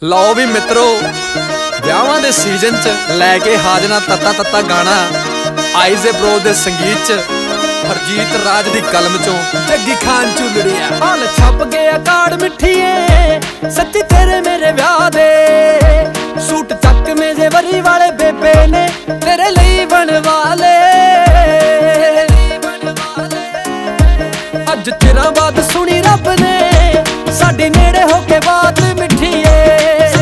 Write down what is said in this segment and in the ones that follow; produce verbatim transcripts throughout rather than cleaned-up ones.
ਲਓ ਵੀ ਮਿੱਤਰੋ, ਵਿਆਹਾਂ ਦੇ ਸੀਜ਼ਨ ਚ ਲੈ ਕੇ ਹਾਜ਼ਰਾਂ ਤੱਤਾ ਤੱਤਾ ਗਾਣਾ ਆਈਜ਼ੇ ਬ੍ਰੋ ਦੇ ਸੰਗੀਤ ਚ ਹਰਜੀਤ ਰਾਜ ਦੀ ਕਲਮ ਚੋਂ ਜੱਗੀ ਖਾਨ ਝੁਲੜਿਆ। ਹਾਲ ਛੱਪ ਗਿਆ ਕਾਰਡ ਮਿੱਠੀਏ ਸੱਚੀ ਤੇਰੇ ਮੇਰੇ ਵਿਆਹ ਦੇ, ਸੂਟ ਚੱਕ ਮੇਜੇ ਵਰੀ ਵਾਲੇ ਬੇਬੇ ਨੇ ਤੇਰੇ ਲਈ ਬਣਵਾ ਲਏ। ਅੱਜ ਚਿਰਾਂ ਬਾਅਦ ਸੁਣੀ ਰੱਬ ਨੇ ਸਾਡੀ ਨੇੜੇ ਹੋ ਕੇ ਬਾਤ ਮਿੱਠੀਏ,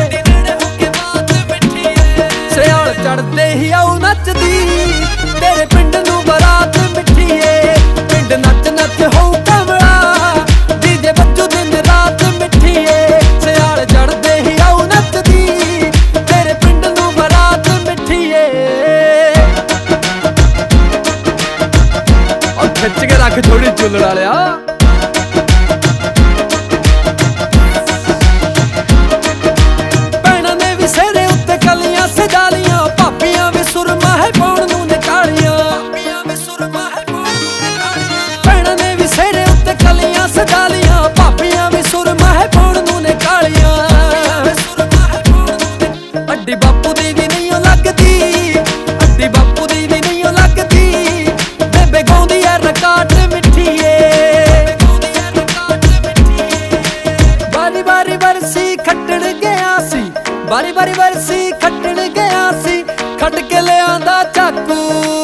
ਸਿਆਲ ਚੜਦੇ ਹੀ ਆਉ ਨੱਚਦੀ ਤੇਰੇ ਪਿੰਡ ਨੂੰ ਬਰਾਤ ਮਿੱਠੀਏ। ਪਿੰਡ ਨੱਚ ਨੱਚ ਹੋਊ ਕਮਲਾ ਡੀਜੇ ਬੱਜੂ ਦਿਨ ਰਾਤ ਮਿੱਠੀਏ, ਸਿਆਲ ਚੜਦੇ ਹੀ ਆਉ ਨੱਚਦੀ ਤੇਰੇ ਪਿੰਡ ਨੂੰ ਬਰਾਤ ਮਿੱਠੀਏ। ਔਰ ਖਿੱਚ ਕੇ ਰੱਖ ਥੋੜੀ ਝੁੱਲਣ ਵਾਲਿਆ। ਅੱਡੀ ਬਾਪੂ ਦੀ ਵੀ ਨਹੀਂ ਲੱਗਦੀ, ਅੱਡੀ ਬਾਪੂ ਦੀ ਵੀ ਨਹੀਂ ਲੱਗਦੀ, ਬੇਬੇ ਗਾਉਂਦੀ ਐ ਰਕਾਟ ਮਿੱਠੀਏ। ਬਾਰੀ ਬਾਰੀ ਬਰਸੀ ਖੱਟਣ ਗਿਆ ਸੀ, ਬਾਰੀ ਬਾਰੀ ਬਰਸੀ ਖੱਟਣ ਗਿਆ ਸੀ, ਖੱਟ ਕੇ ਲਿਆਂਦਾ ਚਾਕੂ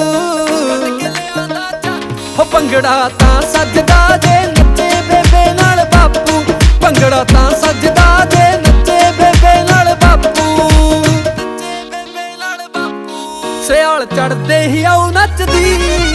ਹੋ। ਭੰਗੜਾ ਤਾਂ ਸੱਜਦਾ ਜੇ ਨੱਚੇ ਬੇਬੇ ਨਾਲ ਬਾਪੂ, ਭੰਗੜਾ ਤਾਂ ਸੱਜਦਾ ਜੇ ਨੱਚੇ ਬੇਬੇ ਨਾਲ ਬਾਪੂ। ਸਿਆਲ ਚੜਦੇ ਹੀ ਆਉ ਨੱਚਦੀ